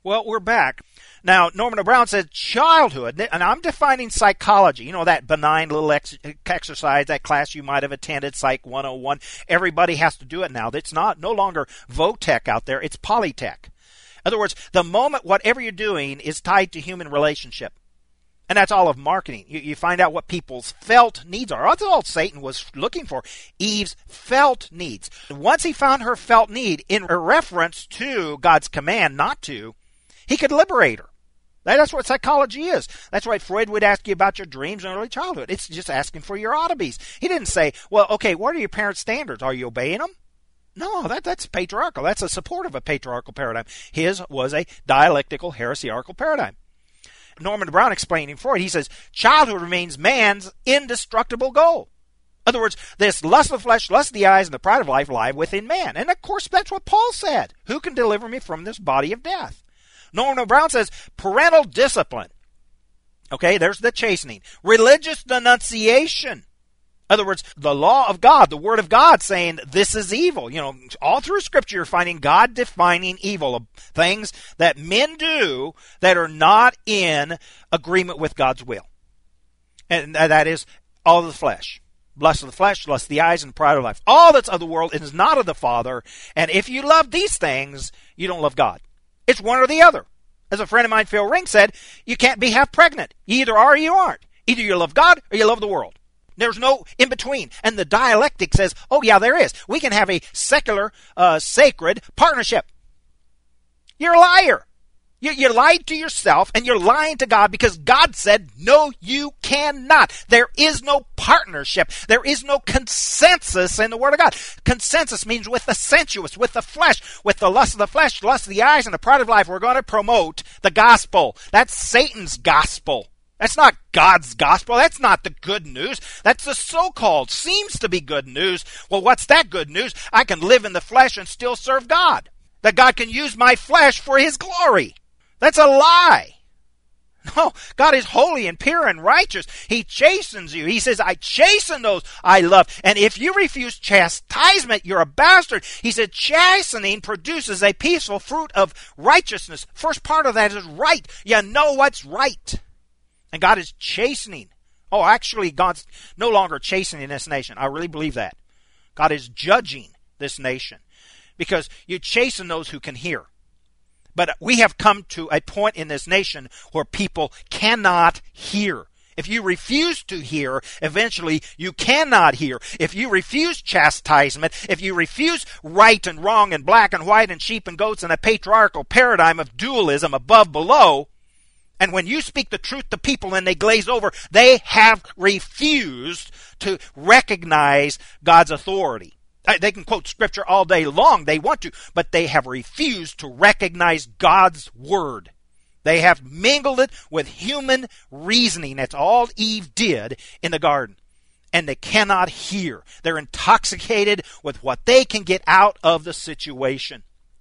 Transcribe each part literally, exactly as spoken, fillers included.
Well, we're back. Now, Norman Brown says childhood, and I'm defining psychology. You know, that benign little ex- exercise, that class you might have attended, Psych one oh one. Everybody has to do it now. It's not no longer Votech out there. It's Polytech. In other words, the moment whatever you're doing is tied to human relationship. And that's all of marketing. You, you find out what people's felt needs are. That's all Satan was looking for. Eve's felt needs. Once he found her felt need in reference to God's command not to, he could liberate her. That's what psychology is. That's why Freud would ask you about your dreams in early childhood. It's just asking for your oddities. He didn't say, well, okay, what are your parents' standards? Are you obeying them? No, that, that's patriarchal. That's a support of a patriarchal paradigm. His was a dialectical, heresiarchal paradigm. Norman Brown explaining Freud, he says, childhood remains man's indestructible goal. In other words, this lust of the flesh, lust of the eyes, and the pride of life lie within man. And of course, that's what Paul said. Who can deliver me from this body of death? Norman Brown says parental discipline. Okay, there's the chastening. Religious denunciation. In other words, the law of God, the word of God saying this is evil. You know, all through Scripture you're finding God defining evil, things that men do that are not in agreement with God's will. And that is all of the flesh. Lust of the flesh, lust of the eyes, and pride of life. All that's of the world is not of the Father. And if you love these things, you don't love God. It's one or the other. As a friend of mine, Phil Ring, said, you can't be half pregnant. You either are or you aren't. Either you love God or you love the world. There's no in between. And the dialectic says, oh yeah, there is. We can have a secular, uh, sacred partnership. You're a liar. You, you lied to yourself and you're lying to God because God said, no, you cannot. There is no partnership. There is no consensus in the Word of God. Consensus means with the sensuous, with the flesh, with the lust of the flesh, lust of the eyes, and the pride of life. We're going to promote the gospel. That's Satan's gospel. That's not God's gospel. That's not the good news. That's the so-called, seems to be good news. Well, what's that good news? I can live in the flesh and still serve God. That God can use my flesh for His glory. That's a lie. No, God is holy and pure and righteous. He chastens you. He says, I chasten those I love. And if you refuse chastisement, you're a bastard. He said, chastening produces a peaceful fruit of righteousness. First part of that is right. You know what's right. And God is chastening. Oh, actually, God's no longer chastening this nation. I really believe that. God is judging this nation. Because you chasten those who can hear. But we have come to a point in this nation where people cannot hear. If you refuse to hear, eventually you cannot hear. If you refuse chastisement, if you refuse right and wrong and black and white and sheep and goats and a patriarchal paradigm of dualism above, below, and when you speak the truth to people and they glaze over, they have refused to recognize God's authority. They can quote Scripture all day long, they want to, but they have refused to recognize God's Word. They have mingled it with human reasoning. That's all Eve did in the garden. And they cannot hear. They're intoxicated with what they can get out of the situation.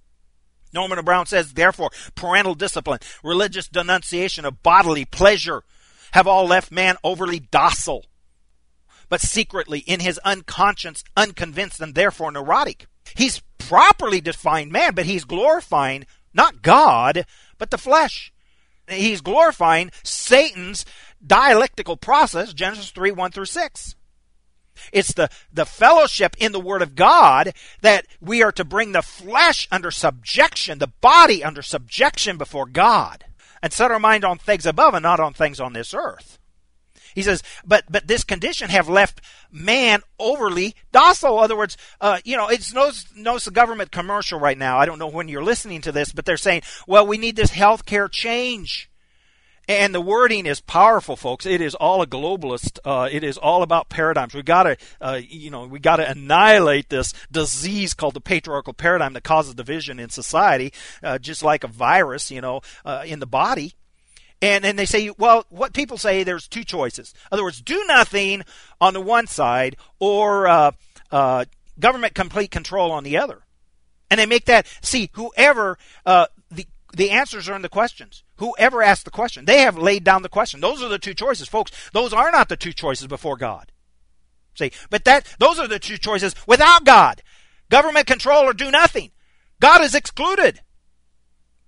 Norman Brown says, therefore, parental discipline, religious denunciation of bodily pleasure have all left man overly docile, but secretly in his unconscious, unconvinced, and therefore neurotic. He's properly defined man, but he's glorifying not God, but the flesh. He's glorifying Satan's dialectical process, Genesis three, one through six. It's the, the fellowship in the Word of God that we are to bring the flesh under subjection, the body under subjection before God, and set our mind on things above and not on things on this earth. He says, but but this condition have left man overly docile. In other words, uh, you know, it's no, no government commercial right now. I don't know when you're listening to this, but they're saying, well, we need this health care change. And the wording is powerful, folks. It is all a globalist. Uh, it is all about paradigms. We gotta, uh, you know, we gotta annihilate this disease called the patriarchal paradigm that causes division in society, uh, just like a virus, you know, uh, in the body. And and they say, well, what people say, there's two choices. In other words, do nothing on the one side or uh, uh, government complete control on the other. And they make that, see, whoever, uh, the the answers are in the questions. Whoever asked the question, they have laid down the question. Those are the two choices, folks. Those are not the two choices before God. See, but that those are the two choices without God. Government control or do nothing. God is excluded.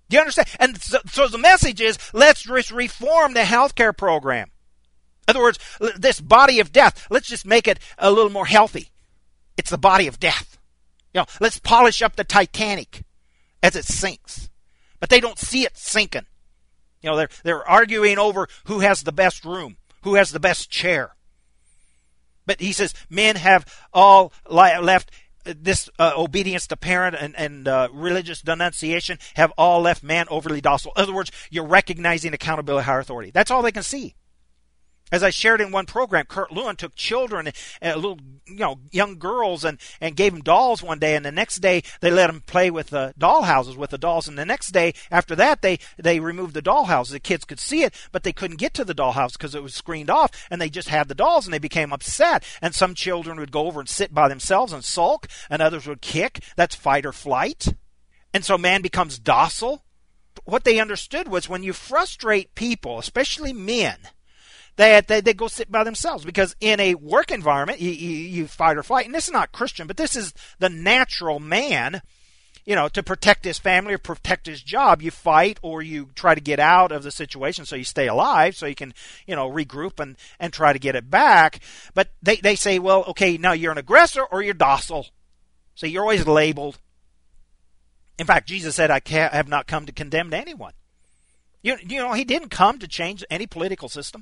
Do you understand? And so, so the message is, let's just reform the healthcare program. In other words, this body of death, let's just make it a little more healthy. It's the body of death. You know, let's polish up the Titanic as it sinks. But they don't see it sinking. You know, they're they're arguing over who has the best room, who has the best chair. But he says men have all left this uh, obedience to parent and, and uh, religious denunciation have all left man overly docile. In other words, you're recognizing accountability, higher authority. That's all they can see. As I shared in one program, Kurt Lewin took children, uh, little, you know, young girls, and, and gave them dolls one day, and the next day they let them play with the doll houses with the dolls, and the next day after that they they removed the doll houses. The kids could see it, but they couldn't get to the doll house because it was screened off, and they just had the dolls, and they became upset. And some children would go over and sit by themselves and sulk, and others would kick. That's fight or flight. And so man becomes docile. What they understood was when you frustrate people, especially men, They, they they go sit by themselves, because in a work environment, you, you, you fight or flight. And this is not Christian, but this is the natural man, you know, to protect his family or protect his job. You fight or you try to get out of the situation so you stay alive, so you can, you know, regroup and, and try to get it back. But they, they say, well, okay, now you're an aggressor or you're docile. So you're always labeled. In fact, Jesus said, I can't, have not come to condemn anyone. You, you know, he didn't come to change any political system.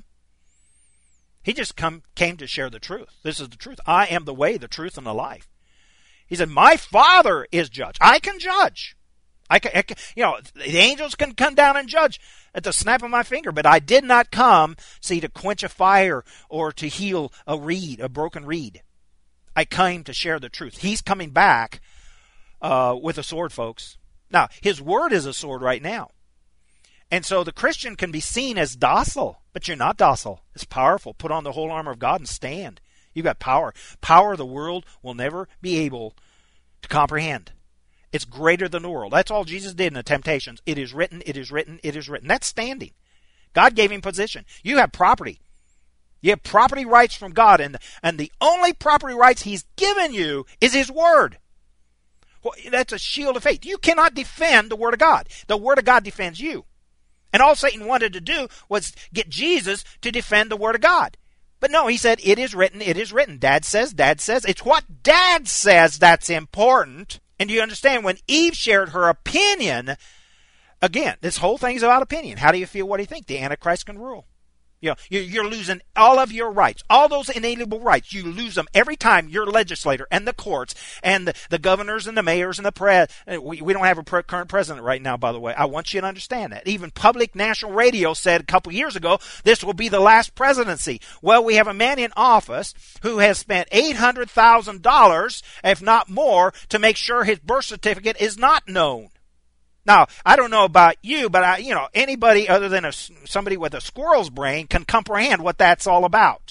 He just come, came to share the truth. This is the truth. I am the way, the truth, and the life. He said, my Father is judge. I can judge. I can, I can, you know, the angels can come down and judge at the snap of my finger, but I did not come, see, to quench a fire or to heal a reed, a broken reed. I came to share the truth. He's coming back uh, with a sword, folks. Now, his word is a sword right now. And so the Christian can be seen as docile, but you're not docile. It's powerful. Put on the whole armor of God and stand. You've got power. Power the world will never be able to comprehend. It's greater than the world. That's all Jesus did in the temptations. It is written, it is written, it is written. That's standing. God gave him position. You have property. You have property rights from God, and, and the only property rights he's given you is his word. Well, that's a shield of faith. You cannot defend the word of God. The word of God defends you. And all Satan wanted to do was get Jesus to defend the word of God. But no, he said, it is written, it is written. Dad says, Dad says. It's what Dad says that's important. And do you understand, when Eve shared her opinion, again, this whole thing is about opinion. How do you feel? What do you think? The Antichrist can rule. You know, you're losing all of your rights, all those inalienable rights. You lose them every time your legislator and the courts and the, the governors and the mayors and the press. We, we don't have a pre- current president right now, by the way. I want you to understand that. Even public national radio said a couple years ago, this will be the last presidency. Well, we have a man in office who has spent eight hundred thousand dollars, if not more, to make sure his birth certificate is not known. Now, I don't know about you, but I, you know, anybody other than a, somebody with a squirrel's brain can comprehend what that's all about.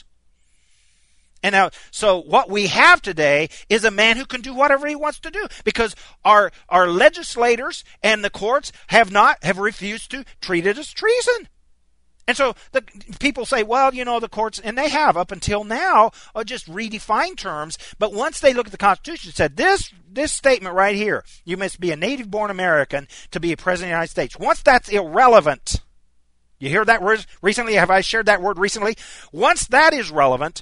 And now, so what we have today is a man who can do whatever he wants to do, because our our legislators and the courts have not have refused to treat it as treason. And so the people say, well, you know, the courts, and they have up until now, uh, just redefined terms. But once they look at the Constitution, it said this this statement right here: you must be a native-born American to be a president of the United States. Once that's irrelevant, you hear that word recently? Have I shared that word recently? Once that is relevant,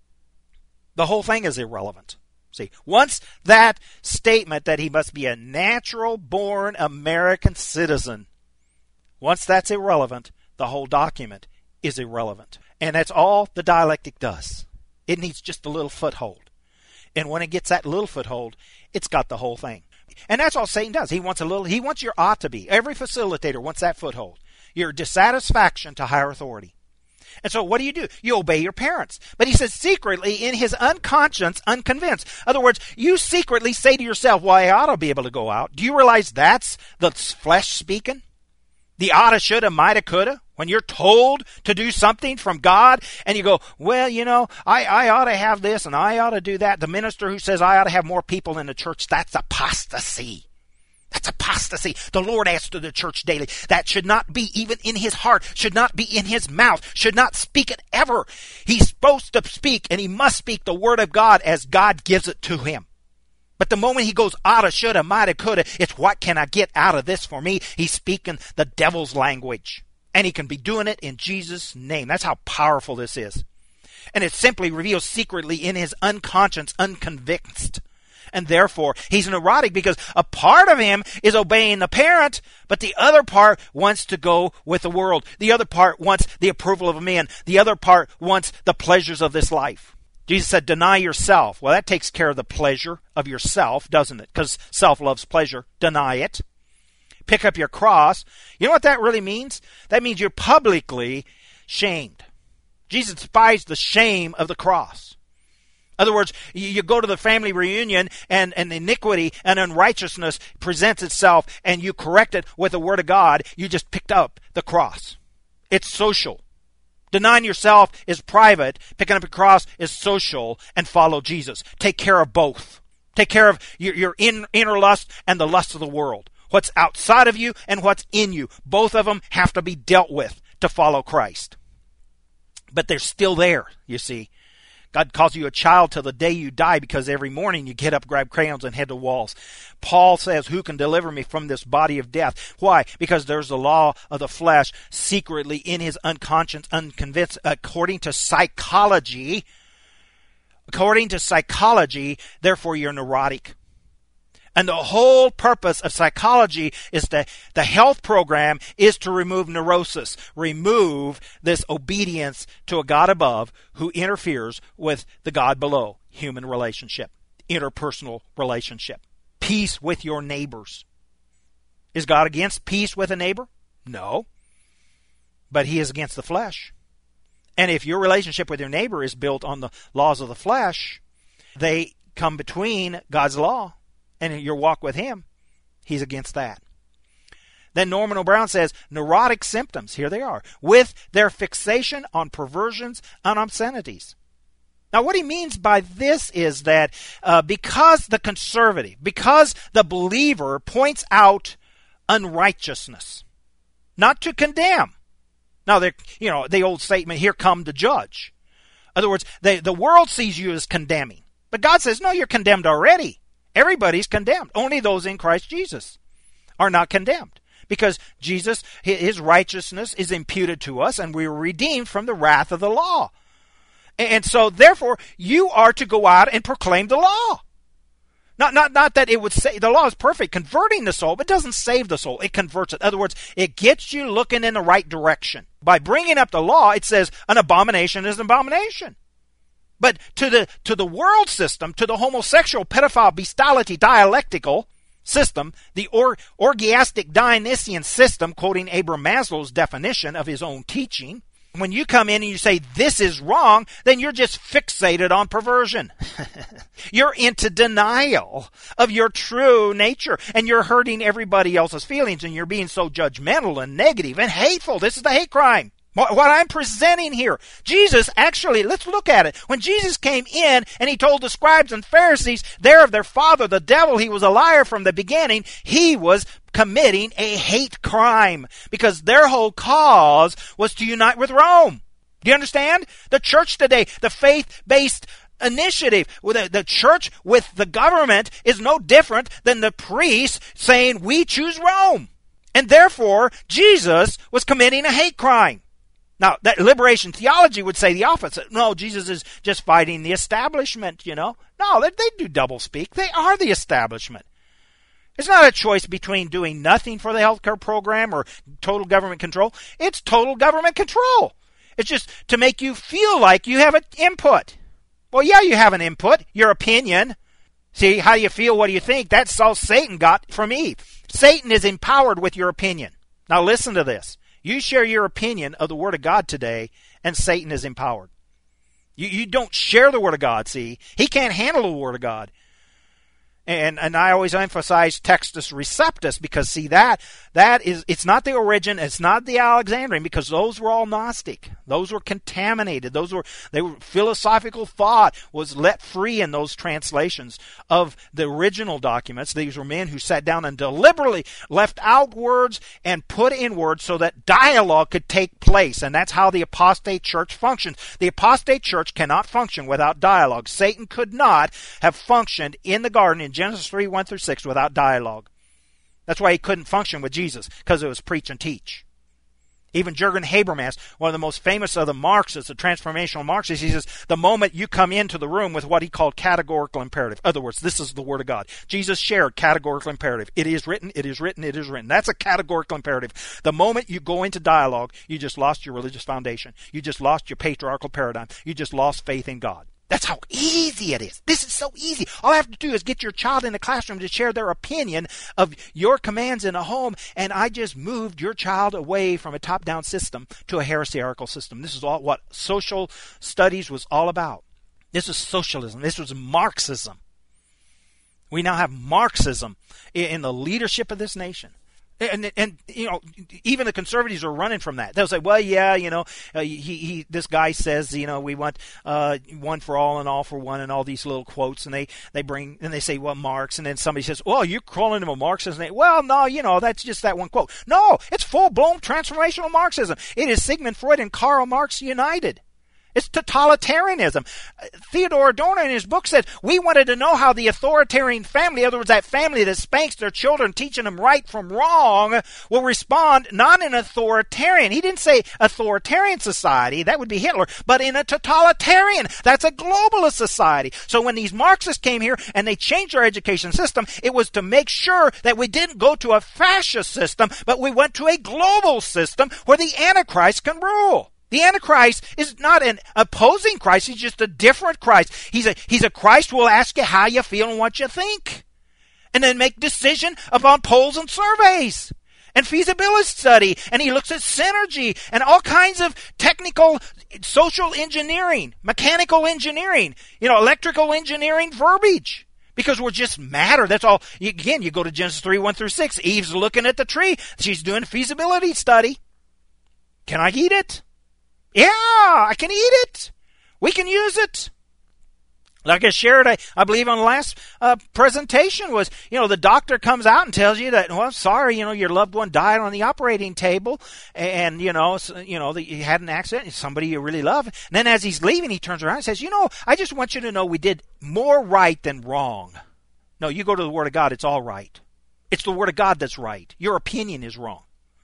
the whole thing is irrelevant. See, once that statement that he must be a natural-born American citizen, once that's irrelevant, the whole document is irrelevant. And that's all the dialectic does. It needs just a little foothold. And when it gets that little foothold, it's got the whole thing. And that's all Satan does. He wants a little, he wants your ought to be. Every facilitator wants that foothold. Your dissatisfaction to higher authority. And so what do you do? You obey your parents. But he says secretly, in his unconscious, unconvinced. In other words, you secretly say to yourself, well, I ought to be able to go out. Do you realize that's the flesh speaking? The oughta, shoulda, mighta, coulda. When you're told to do something from God and you go, well, you know, I, I ought to have this and I ought to do that. The minister who says I ought to have more people in the church, that's apostasy. That's apostasy. The Lord asks to the church daily. That should not be even in his heart, should not be in his mouth, should not speak it ever. He's supposed to speak, and he must speak the word of God as God gives it to him. But the moment he goes out of shoulda, mighta, coulda, it's what can I get out of this for me? He's speaking the devil's language. And he can be doing it in Jesus' name. That's how powerful this is. And it simply reveals secretly in his unconscious, unconvinced. And therefore, he's neurotic because a part of him is obeying the parent, but the other part wants to go with the world. The other part wants the approval of men. The other part wants the pleasures of this life. Jesus said, deny yourself. Well, that takes care of the pleasure of yourself, doesn't it? Because self loves pleasure. Deny it. Pick up your cross. You know what that really means? That means you're publicly shamed. Jesus despised the shame of the cross. In other words, you go to the family reunion and, and iniquity and unrighteousness presents itself and you correct it with the word of God. You just picked up the cross. It's social. Denying yourself is private. Picking up your cross is social. And follow Jesus. Take care of both. Take care of your, your in, inner lust and the lust of the world. What's outside of you and what's in you. Both of them have to be dealt with to follow Christ. But they're still there, you see. God calls you a child till the day you die because every morning you get up, grab crayons, and head to walls. Paul says, who can deliver me from this body of death? Why? Because there's the law of the flesh secretly in his unconscious, unconvinced. According to psychology, according to psychology, therefore you're neurotic. And the whole purpose of psychology is that the health program is to remove neurosis, remove this obedience to a God above who interferes with the God below, human relationship, interpersonal relationship, peace with your neighbors. Is God against peace with a neighbor? No. But he is against the flesh. And if your relationship with your neighbor is built on the laws of the flesh, they come between God's law and your walk with him, he's against that. Then Norman O'Brown says, neurotic symptoms, here they are, with their fixation on perversions and obscenities. Now what he means by this is that uh, because the conservative, because the believer points out unrighteousness, not to condemn. Now, you know, the old statement, here come to judge. In other words, they, the world sees you as condemning. But God says, no, you're condemned already. Everybody's condemned. Only those in Christ Jesus are not condemned. Because Jesus, his righteousness is imputed to us and we were redeemed from the wrath of the law. And so, therefore, you are to go out and proclaim the law. Not, not, not that it would say, the law is perfect, converting the soul, but it doesn't save the soul. It converts it. In other words, it gets you looking in the right direction. By bringing up the law, it says an abomination is an abomination. But to the to the world system, to the homosexual, pedophile, bestiality, dialectical system, the or, orgiastic Dionysian system, quoting Abraham Maslow's definition of his own teaching, when you come in and you say this is wrong, then you're just fixated on perversion. You're into denial of your true nature, and you're hurting everybody else's feelings, and you're being so judgmental and negative and hateful. This is the hate crime. What I'm presenting here, Jesus actually, let's look at it. When Jesus came in and he told the scribes and Pharisees, they're of their father, the devil, he was a liar from the beginning, he was committing a hate crime because their whole cause was to unite with Rome. Do you understand? The church today, the faith-based initiative, the, the church with the government is no different than the priests saying, we choose Rome. And therefore, Jesus was committing a hate crime. Now, that liberation theology would say the opposite. No, Jesus is just fighting the establishment, you know. No, they, they do doublespeak. They are the establishment. It's not a choice between doing nothing for the healthcare program or total government control. It's total government control. It's just to make you feel like you have an input. Well, yeah, you have an input, your opinion. See, how you feel, what do you think? That's all Satan got from Eve. Satan is empowered with your opinion. Now listen to this. You share your opinion of the Word of God today, and Satan is empowered. You, you don't share the Word of God, see. He can't handle the Word of God. And and I always emphasize Textus Receptus because, see, that that is, it's not the origin, it's not the Alexandrian, because those were all Gnostic. Those were contaminated. Those were, they were, philosophical thought was let free in those translations of the original documents. These were men who sat down and deliberately left out words and put in words so that dialogue could take place. And that's how the apostate church functions. The apostate church cannot function without dialogue. Satan could not have functioned in the garden in Genesis three, one through six without dialogue. That's why he couldn't function with Jesus, because it was preach and teach. Even Jürgen Habermas, one of the most famous of the Marxists, the transformational Marxists, he says, the moment you come into the room with what he called categorical imperative. In other words, this is the Word of God. Jesus shared categorical imperative. It is written, it is written, it is written. That's a categorical imperative. The moment you go into dialogue, you just lost your religious foundation. You just lost your patriarchal paradigm. You just lost faith in God. That's how easy it is. This is so easy. All I have to do is get your child in the classroom to share their opinion of your commands in a home, and I just moved your child away from a top-down system to a heresiarchical system. This is all what social studies was all about. This is socialism. This was Marxism. We now have Marxism in the leadership of this nation. And, and, you know, even the conservatives are running from that. They'll say, well, yeah, you know, uh, he, he, this guy says, you know, we want, uh, one for all and all for one and all these little quotes. And they, they bring, and they say, well, Marx. And then somebody says, well, you're calling him a Marxist. And they, well, no, you know, that's just that one quote. No, it's full-blown transformational Marxism. It is Sigmund Freud and Karl Marx united. It's totalitarianism. Theodore Adorno in his book said, we wanted to know how the authoritarian family, in other words, that family that spanks their children, teaching them right from wrong, will respond not in authoritarian. He didn't say authoritarian society, that would be Hitler, but in a totalitarian. That's a globalist society. So when these Marxists came here and they changed our education system, it was to make sure that we didn't go to a fascist system, but we went to a global system where the Antichrist can rule. The Antichrist is not an opposing Christ. He's just a different Christ. He's a, he's a Christ who will ask you how you feel and what you think. And then make decision upon polls and surveys and feasibility study. And he looks at synergy and all kinds of technical social engineering, mechanical engineering, you know, electrical engineering verbiage. Because we're just matter. That's all. Again, you go to Genesis three, one through six. Eve's looking at the tree. She's doing a feasibility study. Can I eat it? Yeah, I can eat it. We can use it. Like I shared, I, I believe on the last uh, presentation was, you know, the doctor comes out and tells you that, well, sorry, you know, your loved one died on the operating table and, you know, so, you know, that you had an accident, somebody you really love. And then as he's leaving, he turns around and says, you know, I just want you to know we did more right than wrong. No, you go to the Word of God, it's all right. It's the Word of God that's right. Your opinion is wrong.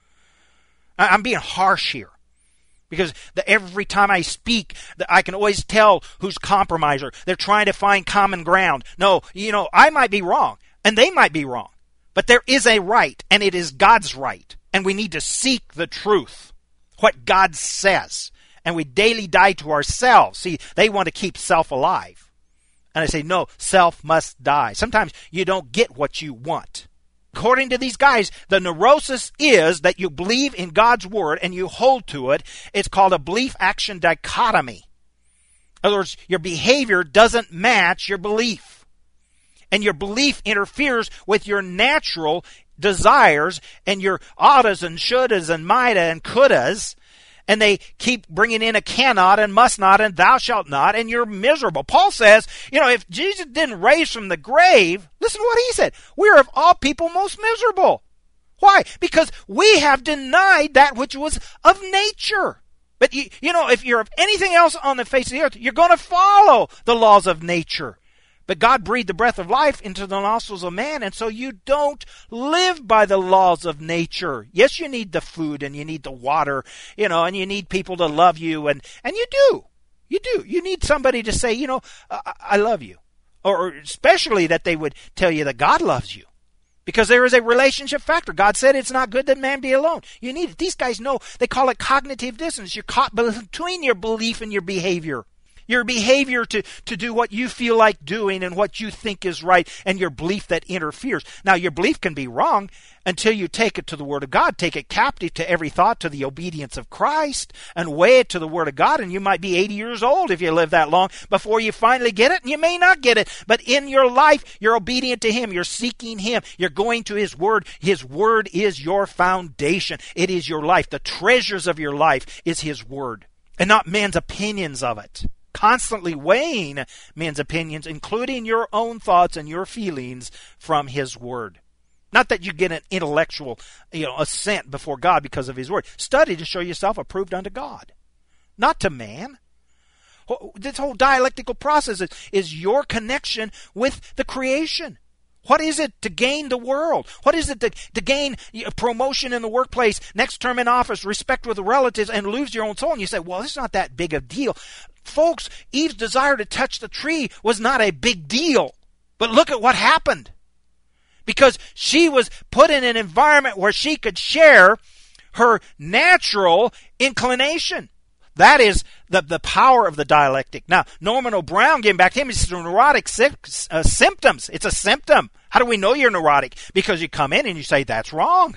I, I'm being harsh here. Because the, every time I speak, the, I can always tell who's compromiser. They're trying to find common ground. No, you know, I might be wrong, and they might be wrong. But there is a right, and it is God's right. And we need to seek the truth, what God says. And we daily die to ourselves. See, they want to keep self alive. And I say, no, self must die. Sometimes you don't get what you want. According to these guys, the neurosis is that you believe in God's Word and you hold to it. It's called a belief-action dichotomy. In other words, your behavior doesn't match your belief. And your belief interferes with your natural desires and your oughtas and shouldas and mighta and couldas. And they keep bringing in a cannot and must not and thou shalt not, and you're miserable. Paul says, you know, if Jesus didn't raise from the grave, listen to what he said. We are of all people most miserable. Why? Because we have denied that which was of nature. But, you, you know, if you're of anything else on the face of the earth, you're going to follow the laws of nature. But God breathed the breath of life into the nostrils of man, and so you don't live by the laws of nature. Yes, you need the food, and you need the water, you know, and you need people to love you, and, and you do. You do. You need somebody to say, you know, I, I love you. Or especially that they would tell you that God loves you. Because there is a relationship factor. God said it's not good that man be alone. You need it. These guys know. They call it cognitive dissonance. You're caught between your belief and your behavior. Your behavior to, to do what you feel like doing and what you think is right, and your belief that interferes. Now, your belief can be wrong until you take it to the Word of God. Take it captive to every thought to the obedience of Christ and weigh it to the Word of God. And you might be eighty years old if you live that long before you finally get it, and you may not get it. But in your life, you're obedient to Him. You're seeking Him. You're going to His Word. His Word is your foundation. It is your life. The treasures of your life is His Word, and not men's opinions of it. Constantly weighing men's opinions, including your own thoughts and your feelings, from His Word. Not that you get an intellectual, you know, assent before God because of His Word. Study to show yourself approved unto God, not to man. This whole dialectical process is, is your connection with the creation. What is it to gain the world? What is it to, to gain promotion in the workplace, next term in office, respect with the relatives, and lose your own soul? And you say, well, it's not that big a deal. Folks, Eve's desire to touch the tree was not a big deal. But look at what happened. Because she was put in an environment where she could share her natural inclination. That is the, the power of the dialectic. Now, Norman O'Brown, getting back to him, he says neurotic uh, symptoms. It's a symptom. How do we know you're neurotic? Because you come in and you say, that's wrong.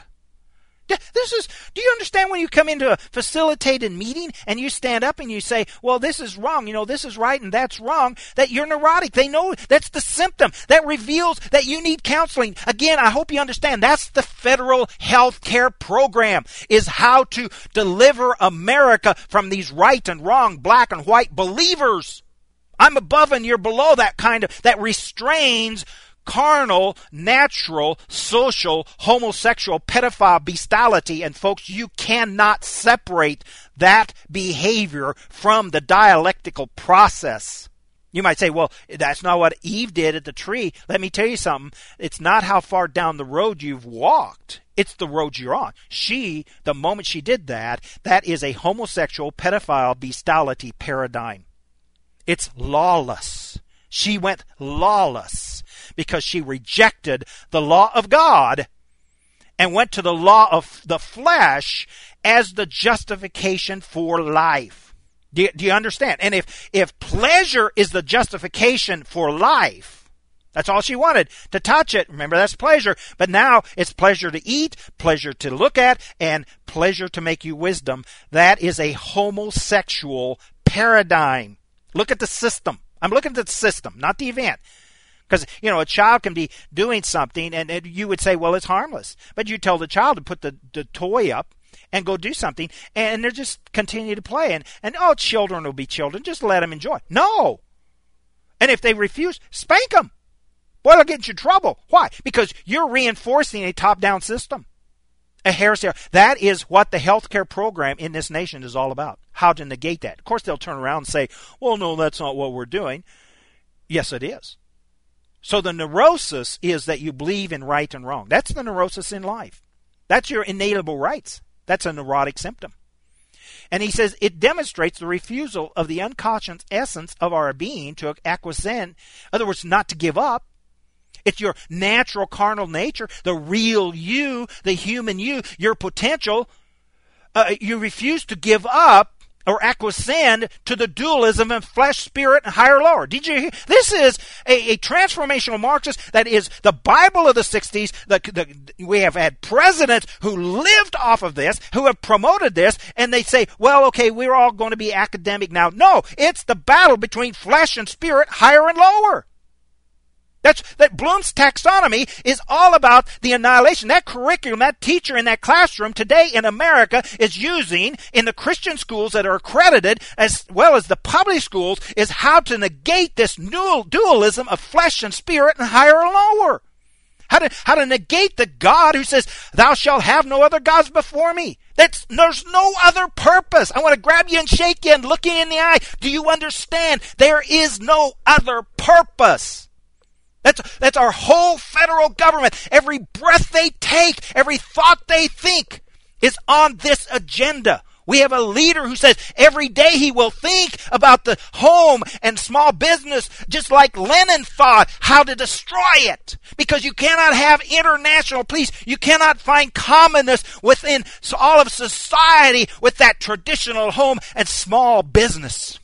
This is, do you understand when you come into a facilitated meeting and you stand up and you say, well, this is wrong, you know, this is right and that's wrong, that you're neurotic. They know that's the symptom. That reveals that you need counseling. Again, I hope you understand that's the federal health care program, is how to deliver America from these right and wrong, black and white believers. I'm above and you're below that kind of, that restrains carnal, natural, social, homosexual, pedophile bestiality. And folks, you cannot separate that behavior from the dialectical process. You might say, well, that's not what Eve did at the tree. Let me tell you something. It's not how far down the road you've walked. It's the road you're on. She, the moment she did that, that is a homosexual, pedophile bestiality paradigm. It's lawless. She went lawless because she rejected the law of God and went to the law of the flesh as the justification for life. Do you, do you understand? And if, if pleasure is the justification for life, that's all she wanted, to touch it. Remember, that's pleasure. But now it's pleasure to eat, pleasure to look at, and pleasure to make you wisdom. That is a homosexual paradigm. Look at the system. I'm looking at the system, not the event. Because, you know, a child can be doing something and, and you would say, well, it's harmless. But you tell the child to put the, the toy up and go do something, and they're just continue to play. And, and, oh, children will be children. Just let them enjoy. No. And if they refuse, spank them. Boy, they'll get into trouble. Why? Because you're reinforcing a top-down system. A heresy. That is what the healthcare program in this nation is all about. How to negate that. Of course, they'll turn around and say, well, no, that's not what we're doing. Yes, it is. So the neurosis is that you believe in right and wrong. That's the neurosis in life. That's your inalienable rights. That's a neurotic symptom. And he says it demonstrates the refusal of the unconscious essence of our being to acquiesce. In other words, not to give up. It's your natural carnal nature, the real you, the human you, your potential. Uh, you refuse to give up or acquiesce to the dualism of flesh, spirit, and higher, lower. Did you hear? This is a, a transformational Marxist that is the Bible of the sixties. The, the, we have had presidents who lived off of this, who have promoted this, and they say, well, okay, we're all going to be academic now. No, it's the battle between flesh and spirit, higher and lower. That's, that Bloom's taxonomy is all about the annihilation. That curriculum, that teacher in that classroom today in America is using in the Christian schools that are accredited as well as the public schools is how to negate this dualism of flesh and spirit and higher and lower. How to, how to negate the God who says, thou shalt have no other gods before me. That's, there's no other purpose. I want to grab you and shake you and look you in the eye. Do you understand? There is no other purpose. That's, that's our whole federal government. Every breath they take, every thought they think is on this agenda. We have a leader who says every day he will think about the home and small business just like Lenin thought how to destroy it. Because you cannot have international peace. You cannot find commonness within all of society with that traditional home and small business.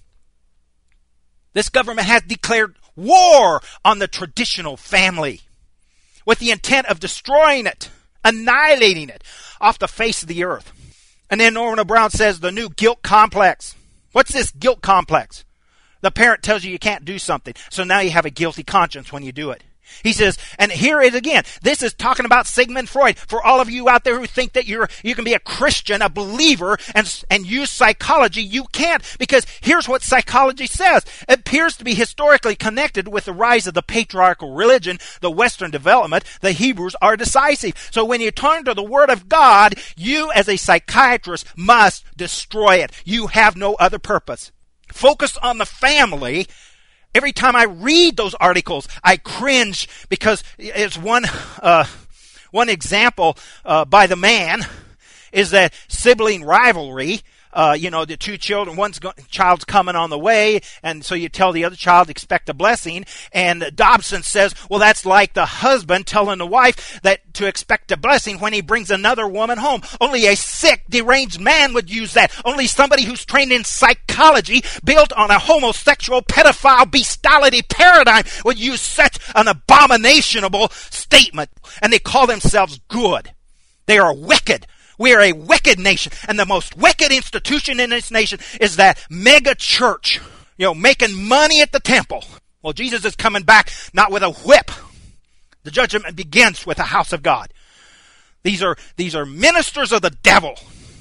This government has declared war on the traditional family with the intent of destroying it, annihilating it off the face of the earth. And then Norman O'Brown says the new guilt complex. What's this guilt complex? The parent tells you you can't do something, so now you have a guilty conscience when you do it. He says, and here it is again. This is talking about Sigmund Freud. For all of you out there who think that you're you can be a Christian, a believer, and and use psychology, you can't. Because here's what psychology says. It appears to be historically connected with the rise of the patriarchal religion, the Western development. The Hebrews are decisive. So when you turn to the Word of God, you as a psychiatrist must destroy it. You have no other purpose. Focus on the family Every time I read those articles, I cringe because it's one, uh, one example, uh, by the man is that sibling rivalry. Uh, you know, the two children, one's go- child's coming on the way, and so you tell the other child, expect a blessing. And Dobson says, well, that's like the husband telling the wife that to expect a blessing when he brings another woman home. Only a sick, deranged man would use that. Only somebody who's trained in psychology, built on a homosexual, pedophile, bestiality paradigm, would use such an abominationable statement. And they call themselves good. They are wicked. We are a wicked nation, and the most wicked institution in this nation is that mega church, you know, making money at the temple. Well, Jesus is coming back not with a whip. The judgment begins with the house of God. These are, these are ministers of the devil.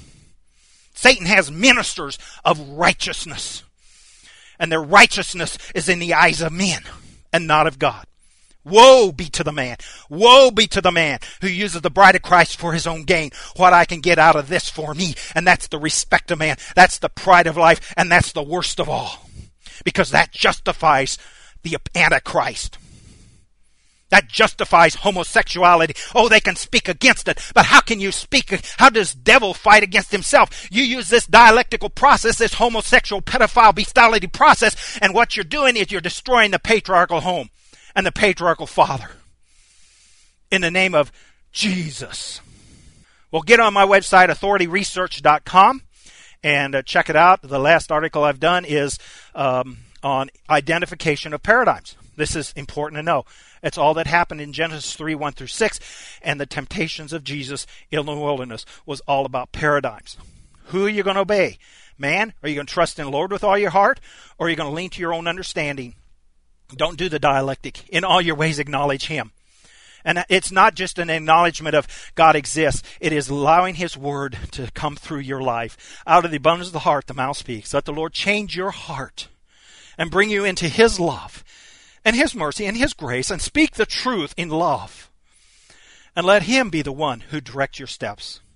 Satan has ministers of righteousness, and their righteousness is in the eyes of men and not of God. Woe be to the man. Woe be to the man who uses the bride of Christ for his own gain. What I can get out of this for me. And that's the respect of man. That's the pride of life. And that's the worst of all. Because that justifies the Antichrist. That justifies homosexuality. Oh, they can speak against it. But how can you speak? How does devil fight against himself? You use this dialectical process, this homosexual pedophile bestiality process. And what you're doing is you're destroying the patriarchal home and the patriarchal father in the name of Jesus. Well, get on my website, authority research dot com, and uh, check it out. The last article I've done is um, on identification of paradigms. This is important to know. It's all that happened in Genesis three, one through six, and the temptations of Jesus in the wilderness was all about paradigms. Who are you going to obey? Man, are you going to trust in the Lord with all your heart, or are you going to lean to your own understanding? Don't do the dialectic. In all your ways, acknowledge Him. And it's not just an acknowledgement of God exists. It is allowing His Word to come through your life. Out of the abundance of the heart, the mouth speaks. Let the Lord change your heart and bring you into His love and His mercy and His grace, and speak the truth in love. And let Him be the one who directs your steps.